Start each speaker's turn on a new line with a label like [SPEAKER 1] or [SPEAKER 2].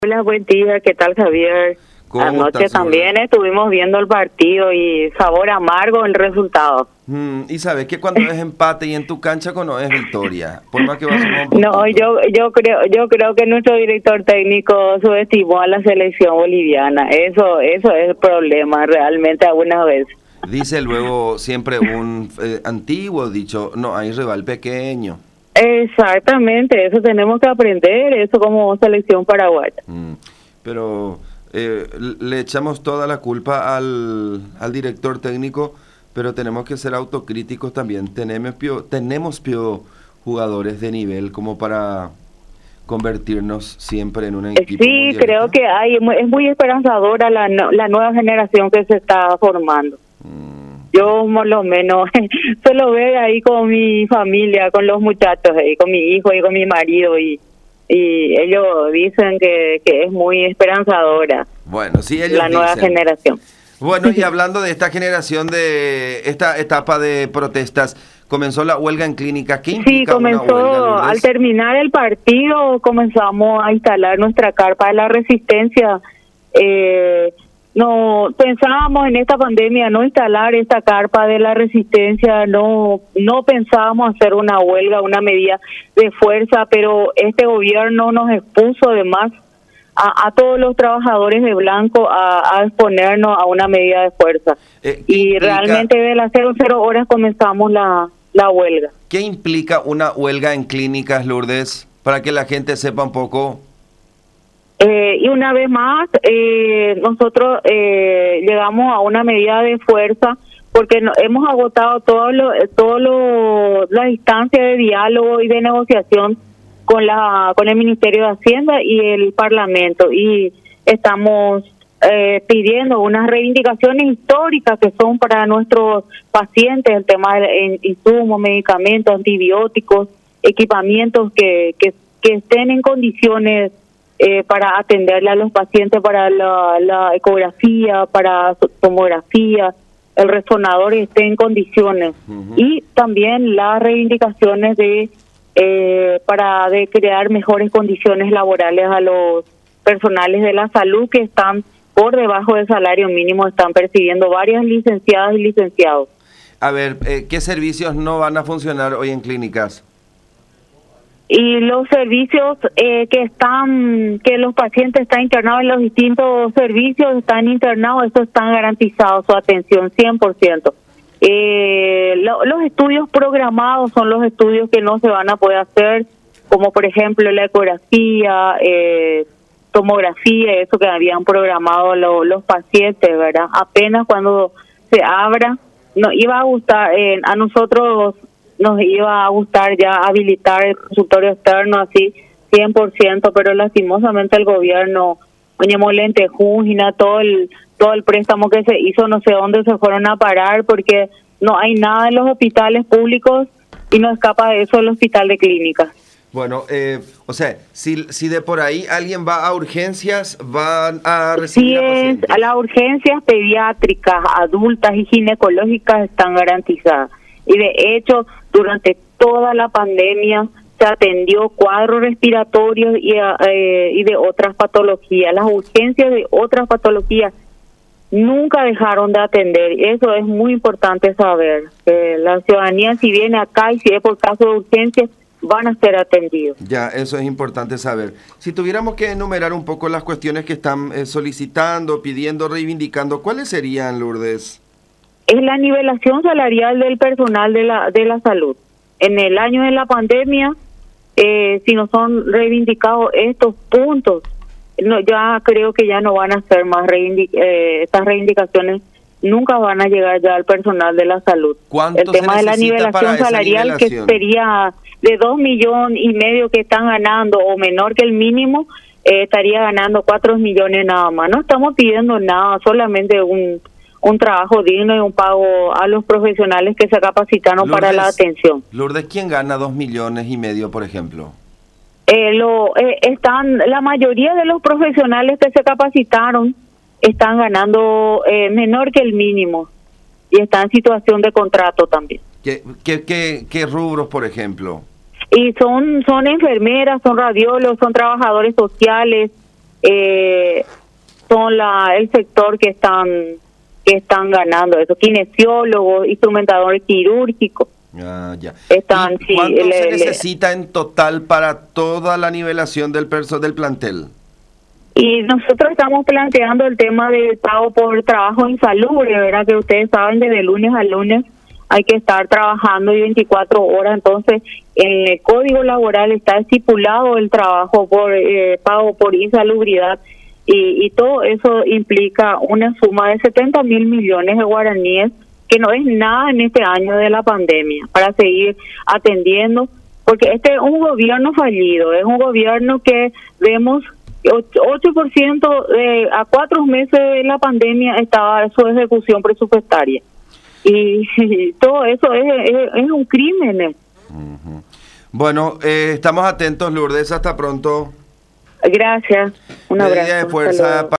[SPEAKER 1] Hola, buen día. ¿Qué tal, Javier?
[SPEAKER 2] ¿Cómo
[SPEAKER 1] Anoche
[SPEAKER 2] estás,
[SPEAKER 1] también
[SPEAKER 2] Lourdes?
[SPEAKER 1] estuvimos viendo el partido y sabor amargo el resultado.
[SPEAKER 2] Y sabes que cuando es empate y en tu cancha no es victoria, por más que va a sumar un
[SPEAKER 1] No,
[SPEAKER 2] puntito.
[SPEAKER 1] yo creo que nuestro director técnico subestimó a la selección boliviana. Eso es el problema realmente algunas veces.
[SPEAKER 2] Dice luego siempre un antiguo dicho, no hay rival pequeño.
[SPEAKER 1] Exactamente, eso tenemos que aprender, eso como selección paraguaya.
[SPEAKER 2] Pero le echamos toda la culpa al director técnico, pero tenemos que ser autocríticos también. Tenemos jugadores de nivel como para convertirnos siempre en un equipo
[SPEAKER 1] Sí, creo
[SPEAKER 2] mundialista.
[SPEAKER 1] que es muy esperanzadora la nueva generación que se está formando. Yo por lo menos se lo veo ahí con mi familia, con los muchachos, ahí, con mi hijo y con mi marido y ellos dicen que es muy esperanzadora
[SPEAKER 2] Bueno, sí, ellos
[SPEAKER 1] la nueva
[SPEAKER 2] dicen.
[SPEAKER 1] generación.
[SPEAKER 2] Bueno, y hablando de esta generación, de esta etapa de protestas, comenzó la huelga en clínicas. ¿Qué
[SPEAKER 1] Sí,
[SPEAKER 2] implica una huelga,
[SPEAKER 1] comenzó, al
[SPEAKER 2] Lourdes?
[SPEAKER 1] terminar el partido, comenzamos a instalar nuestra carpa de la resistencia. No pensábamos en esta pandemia no instalar esta carpa de la resistencia, no pensábamos hacer una huelga, una medida de fuerza, pero este gobierno nos expuso además a todos los trabajadores de blanco a exponernos a una medida de fuerza.
[SPEAKER 2] ¿Qué
[SPEAKER 1] Y
[SPEAKER 2] implica,
[SPEAKER 1] realmente de las 00 horas comenzamos la huelga.
[SPEAKER 2] qué implica una huelga en clínicas, Lourdes? Para que la gente sepa un poco.
[SPEAKER 1] Y una vez más, nosotros llegamos a una medida de fuerza porque hemos agotado las instancias de diálogo y de negociación con el Ministerio de Hacienda y el Parlamento, y estamos pidiendo unas reivindicaciones históricas que son para nuestros pacientes, el tema de insumos, medicamentos, antibióticos, equipamientos que estén en condiciones para atenderle a los pacientes, para la ecografía, para tomografía, el resonador esté en condiciones. Y también las reivindicaciones de crear mejores condiciones laborales a los personales de la salud que están por debajo del salario mínimo, están percibiendo varias licenciadas y licenciados.
[SPEAKER 2] A ver, ¿qué servicios no van a funcionar hoy en clínicas?
[SPEAKER 1] Y los servicios que los pacientes están internados en los distintos servicios, están internados, eso están garantizados, su atención 100%. Los estudios programados son los estudios que no se van a poder hacer, como por ejemplo la ecografía, tomografía, eso que habían programado los pacientes, ¿verdad? Apenas cuando se abra, nos iba a gustar, a nosotros nos iba a gustar ya habilitar el consultorio externo así 100%, pero lastimosamente el gobierno, Molente, Jungina, todo el préstamo que se hizo, no sé dónde se fueron a parar porque no hay nada en los hospitales públicos y no escapa de eso el hospital de clínicas.
[SPEAKER 2] Bueno, o sea, si de por ahí alguien va a urgencias, van a recibir a pacientes.
[SPEAKER 1] A las urgencias pediátricas, adultas y ginecológicas están garantizadas. Y de hecho, durante toda la pandemia se atendió cuadros respiratorios y de otras patologías. Las urgencias de otras patologías nunca dejaron de atender. Eso es muy importante saber. La ciudadanía, si viene acá y si es por caso de urgencia, van a ser atendidos.
[SPEAKER 2] Ya, eso es importante saber. Si tuviéramos que enumerar un poco las cuestiones que están solicitando, pidiendo, reivindicando, ¿cuáles serían, Lourdes?
[SPEAKER 1] Es la nivelación salarial del personal de la salud. En el año de la pandemia, si no son reivindicados estos puntos, ya creo que ya no van a ser más estas reivindicaciones, nunca van a llegar ya al personal de la salud.
[SPEAKER 2] ¿Cuánto
[SPEAKER 1] el tema
[SPEAKER 2] se
[SPEAKER 1] de la
[SPEAKER 2] necesita para
[SPEAKER 1] nivelación
[SPEAKER 2] esa
[SPEAKER 1] salarial,
[SPEAKER 2] nivelación?
[SPEAKER 1] que sería de 2,5 millones que están ganando o menor que el mínimo, estaría ganando 4 millones nada más. No estamos pidiendo nada, solamente un trabajo digno y un pago a los profesionales que se capacitaron para la atención.
[SPEAKER 2] Lourdes, ¿quién gana 2,5 millones, por ejemplo?
[SPEAKER 1] La mayoría de los profesionales que se capacitaron están ganando menor que el mínimo y están en situación de contrato también.
[SPEAKER 2] ¿Qué rubros, por ejemplo?
[SPEAKER 1] Y son enfermeras, son radiólogos, son trabajadores sociales, son el sector que están ganando eso, kinesiólogos, instrumentadores quirúrgicos.
[SPEAKER 2] Ah, ya.
[SPEAKER 1] Están,
[SPEAKER 2] ¿Y cuánto se necesita en total para toda la nivelación del del plantel?
[SPEAKER 1] Y nosotros estamos planteando el tema del pago por trabajo insalubre, ¿verdad? Que ustedes saben, desde lunes a lunes hay que estar trabajando y 24 horas. Entonces, en el Código Laboral está estipulado el trabajo por pago por insalubridad, y todo eso implica una suma de 70.000 millones de guaraníes, que no es nada en este año de la pandemia, para seguir atendiendo, porque este es un gobierno fallido, es un gobierno que vemos 8% a 4 meses de la pandemia estaba su ejecución presupuestaria, y todo eso es un crimen.
[SPEAKER 2] Uh-huh. Bueno, estamos atentos, Lourdes, hasta pronto.
[SPEAKER 1] Gracias, un abrazo.
[SPEAKER 2] Medida de fuerza.